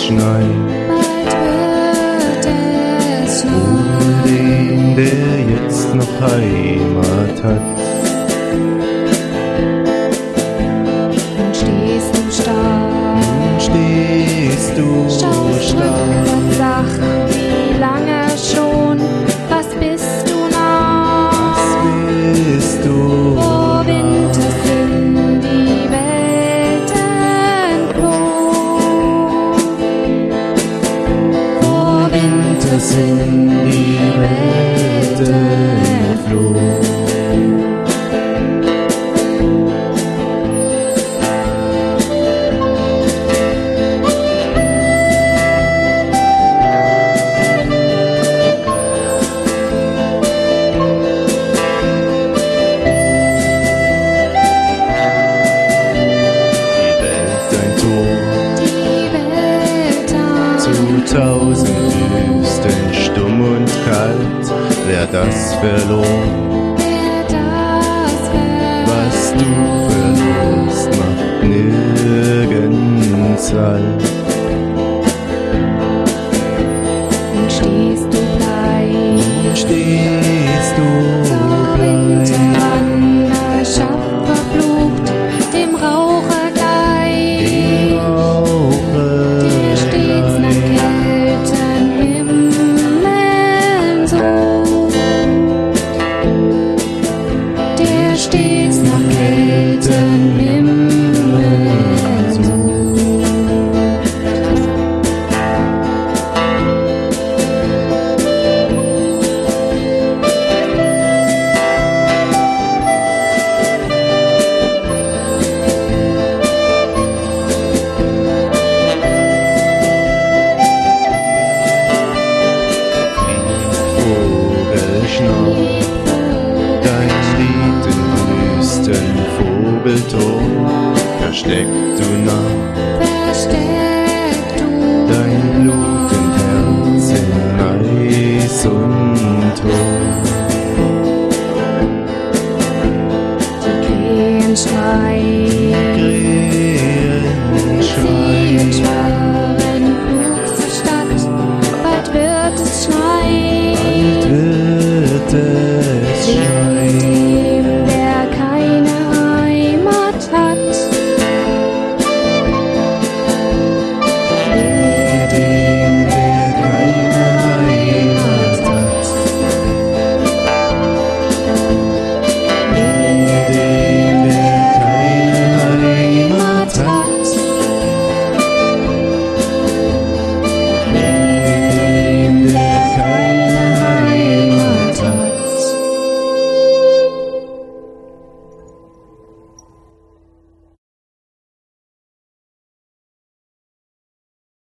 schneien. bald wird es Für schneien. den, der jetzt noch Heimat hat. Und stehst du stark, Stehst du schaust stark. rückwärts, sag, wie lange schon, was bist du noch? Was bist du? Vor Winter sind die Welten floh. Vor Winter sind die Welten floh. Die Welt ein Tor Die Welt zu tausend Wüsten, stumm und kalt. Wer das verlor, wer das was du verlorst, macht nirgends halt. und stehst du bleich. Stehst du Zur bleich, Winterwanderschaft verflucht, dem Raucher gleich, der stets nach Kälten Himmeln sucht, der stets nach Kälten Himmeln sucht. Vogel schnarrt, dein Lied im wüsten Vogelton, versteckt du nah